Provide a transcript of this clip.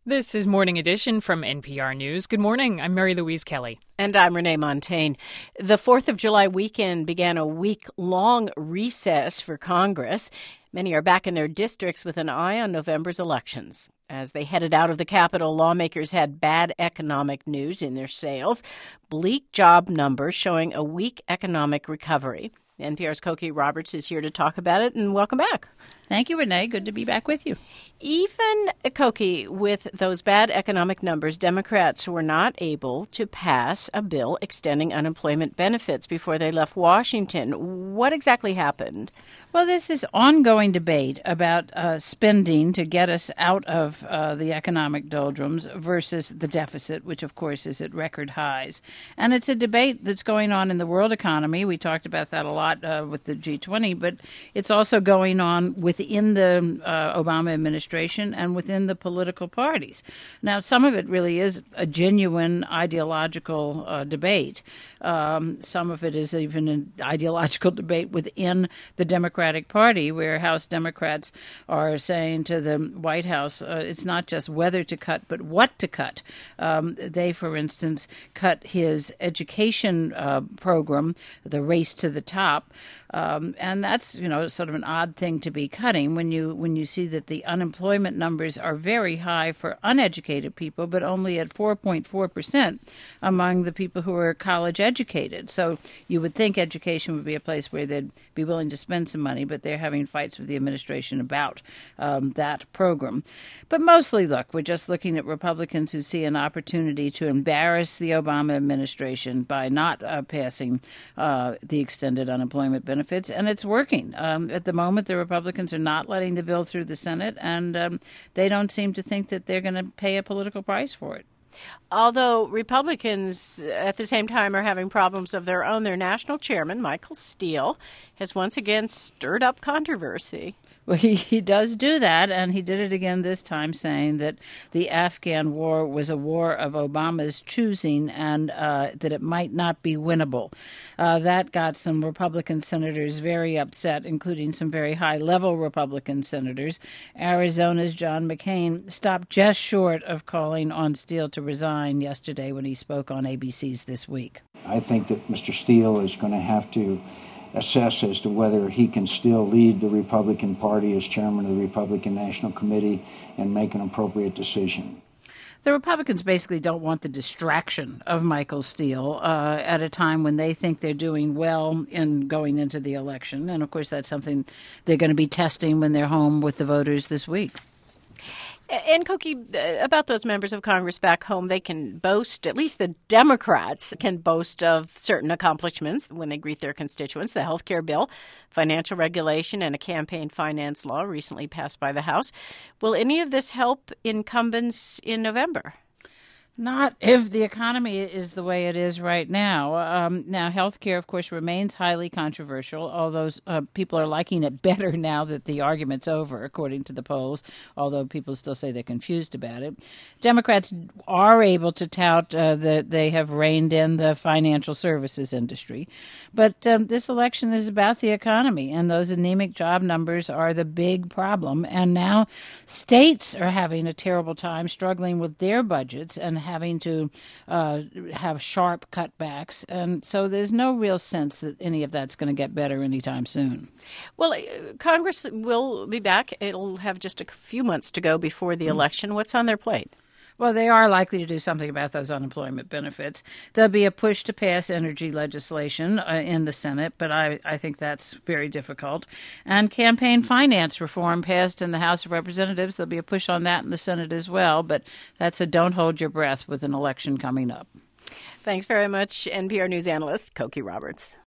This is Morning Edition from NPR News. Good morning. I'm Mary Louise Kelly. And I'm Renee Montaigne. The 4th of July weekend began a week-long recess for Congress. Many are back in their districts with an eye on November's elections. As they headed out of the Capitol, lawmakers had bad economic news in their sails, bleak job numbers showing a weak economic recovery. NPR's Cokie Roberts is here to talk about it, and welcome back. Thank you, Renee. Good to be back with you. Even, Cokie, with those bad economic numbers, Democrats were not able to pass a bill extending unemployment benefits before they left Washington. What exactly happened? Well, there's this ongoing debate about spending to get us out of the economic doldrums versus the deficit, which, of course, is at record highs. And it's a debate that's going on in the world economy. We talked about that a lot with the G20, but it's also going on within the Obama administration and within the political parties. Now, some of it really is a genuine ideological debate. Some of it is even an ideological debate within the Democratic Party, where House Democrats are saying to the White House, it's not just whether to cut, but what to cut. They, for instance, cut his education program, the Race to the Top, and that's, sort of an odd thing to be cutting when you see that the unemployment numbers are very high for uneducated people, but only at 4.4% among the people who are college educated. So you would think education would be a place where they'd be willing to spend some money, but they're having fights with the administration about that program. But mostly, look, we're just looking at Republicans who see an opportunity to embarrass the Obama administration by not passing the extended unemployment benefits, and it's working. At the moment, the Republicans are not letting the bill through the Senate, and they don't seem to think that they're going to pay a political price for it. Although Republicans at the same time are having problems of their own, their national chairman, Michael Steele, has once again stirred up controversy. Well, he does do that, and he did it again this time, saying that the Afghan war was a war of Obama's choosing and that it might not be winnable. That got some Republican senators very upset, including some very high-level Republican senators. Arizona's John McCain stopped just short of calling on Steele to resign yesterday when he spoke on ABC's This Week. I think that Mr. Steele is going to have to assess as to whether he can still lead the Republican Party as chairman of the Republican National Committee and make an appropriate decision. The Republicans basically don't want the distraction of Michael Steele at a time when they think they're doing well in going into the election. And, of course, that's something they're going to be testing when they're home with the voters this week. And, Cokie, about those members of Congress back home, they can boast, at least the Democrats can boast of certain accomplishments when they greet their constituents. The health care bill, financial regulation, and a campaign finance law recently passed by the House. Will any of this help incumbents in November? Not if the economy is the way it is right now. Now, health care, of course, remains highly controversial, although people are liking it better now that the argument's over, according to the polls, although people still say they're confused about it. Democrats are able to tout that they have reined in the financial services industry. But this election is about the economy, and those anemic job numbers are the big problem. And now states are having a terrible time struggling with their budgets and having to have sharp cutbacks. And so there's no real sense that any of that's going to get better anytime soon. Well, Congress will be back. It'll have just a few months to go before the election. What's on their plate? Well, they are likely to do something about those unemployment benefits. There'll be a push to pass energy legislation in the Senate, but I think that's very difficult. And campaign finance reform passed in the House of Representatives. There'll be a push on that in the Senate as well, but that's a don't hold your breath with an election coming up. Thanks very much, NPR News analyst Cokie Roberts.